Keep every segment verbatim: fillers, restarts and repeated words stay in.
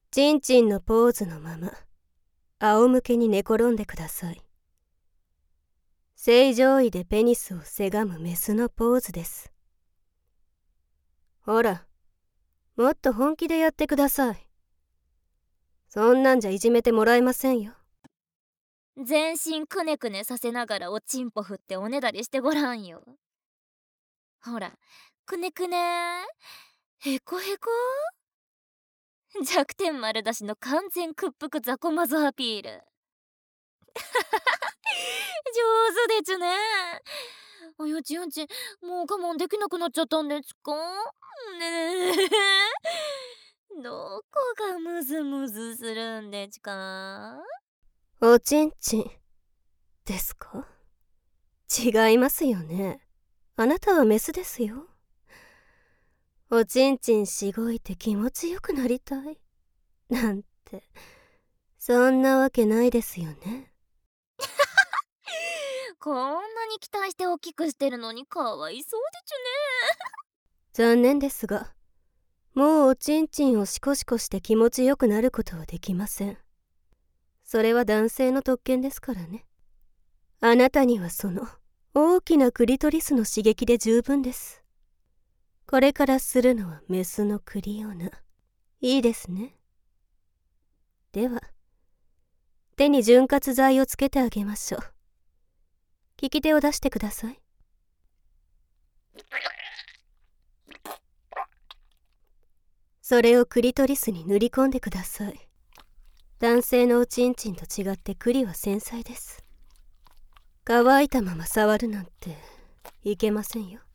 チンチンのポーズのまま仰向けに寝転んでください。正常位でペニスをせがむメスのポーズです。ほら、もっと本気でやってください。そんなんじゃいじめてもらえませんよ。 全身くねくねさせながらおちんぽ振っておねだりしてごらんよ。ほら、くねくねへこへこ弱点丸出しの完全屈服雑魚マゾアピール。上手でちゅね。あよちよち、もう我慢できなくなっちゃったんですかねえ。どこがムズムズするんでちか？ おちんちんですか？違いますよね。あなたはメスですよ。おちんちんしごいて気持ちよくなりたいなんて、そんなわけないですよね。 こんなに期待して大きくしてるのにかわいそうでちゅね。残念ですが、もうおちんちんをシコシコして気持ちよくなることはできません。それは男性の特権ですからね。あなたにはその大きなクリトリスの刺激で十分です。これからするのはメスのクリオナ。いいですね。では、手に潤滑剤をつけてあげましょう。利き手を出してください。それをクリトリスに塗り込んでください。男性のおちんちんと違ってクリは繊細です。乾いたまま触るなんていけませんよ。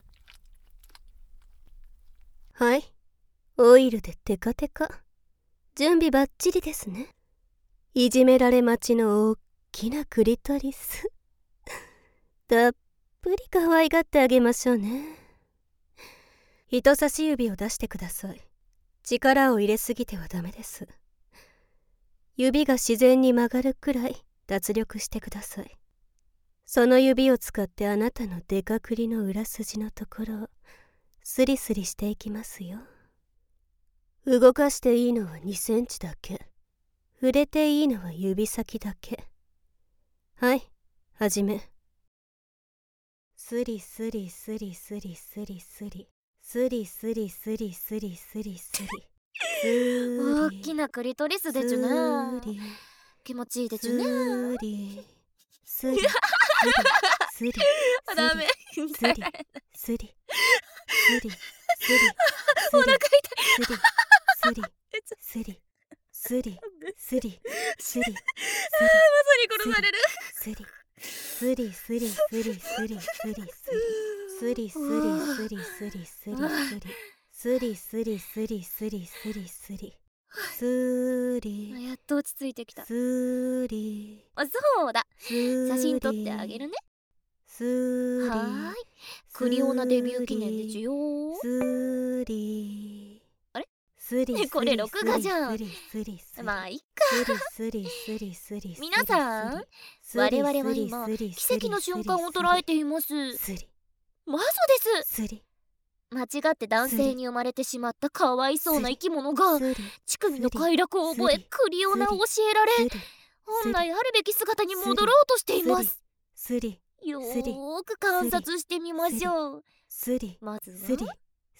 はい、オイルでテカテカ。準備バッチリですね。いじめられ待ちの大きなクリトリス。たっぷり可愛がってあげましょうね。人差し指を出してください。力を入れすぎてはダメです。指が自然に曲がるくらい脱力してください。その指を使ってあなたのデカクリの裏筋のところをスリスリしていきますよ。動かしていいのはにセンチだけ。触れていいのは指先だけ。はい、はじめ。スリスリスリスリスリスリスリスリスリスリスリスリ。 大きなクリトリスでちゅね。気持ちいいでちゅね。 スリスリスリダメ。 スリスリスリスリお腹痛い。 スリスリスリスリスリまさに殺される。 スリスリスリスリスリスリスリスリスリスリスリスリスリスリスリスリスリスリスリ。 やっと落ち着いてきた。 スリ。 あ、そうだ。写真撮ってあげるね。 スリ。 はーい。クリオナデビュー記念でちゅよ。 スリ。 あれ？ スリ。 これ録画じゃん。まあいっか。皆さん、我々は今奇跡の瞬間を捉えています。マゾです。間違って男性に生まれてしまったかわいそうな生き物が乳首の快楽を覚えクリオナを教えられ本来あるべき姿に戻ろうとしています。よーく観察してみましょう。まずは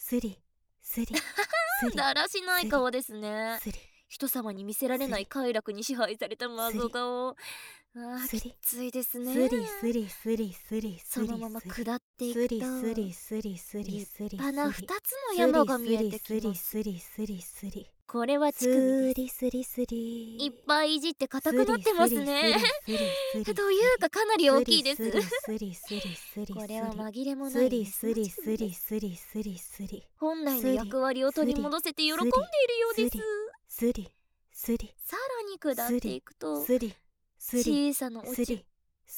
だらしない顔ですね。人様に見せられない快楽に支配された謎顔。あー、きついですね。そのまま下っていくと立派なふたつの山が見えてきます。これは乳首です。いっぱいいじって硬くなってますね。というかかなり大きいです。これは紛れもないです。本来の役割を取り戻せて喜んでいるようです。さらに下っていくと小さなおちいえ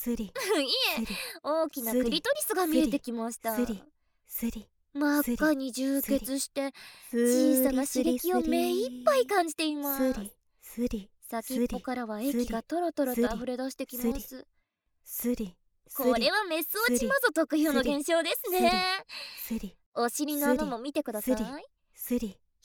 大きなクリトリスが見えてきました。真っ赤に充血して小さな刺激を目いっぱい感じています。先っぽからは液がトロトロと溢れ出してきます。これはメス落ちマゾ特有の現象ですね。お尻の穴も見てください。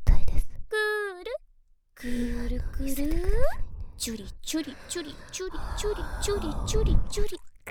たいです。 くるくるくる、チュリチュリチュリチュリチュリチュリチュリチュリ。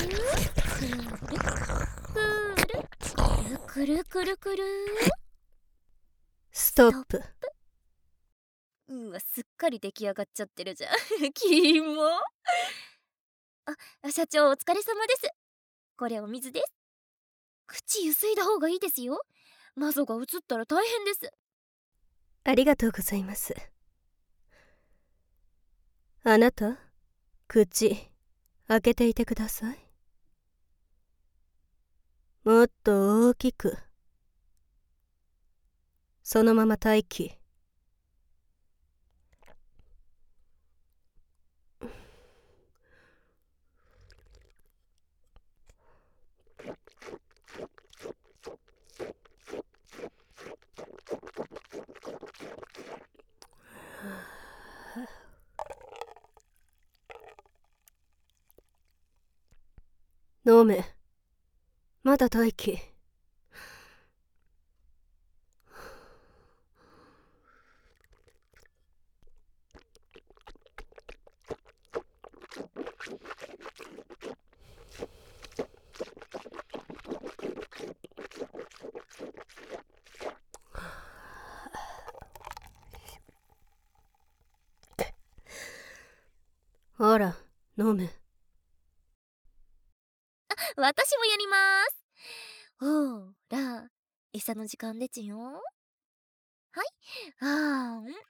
くるくるくるくるくる。 ストップ。 うわ、すっかり出来上がっちゃってるじゃん。キモ。あ、社長お疲れ様です。これお水です。口ゆすいだ方がいいですよ。マゾが映ったら大変です。 ありがとうございます。あなた、口開けていてください。もっと大きく。そのまま待機。飲め。まだ待機。ほら、飲め。 私もやります。ほら、餌の時間でちよ。はい。あーん。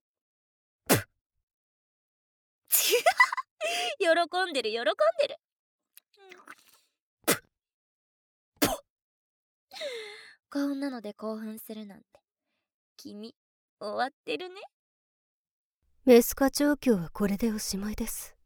喜んでる喜んでる。こんなので興奮するなんて君終わってるね。 メス化調教はこれでおしまいです。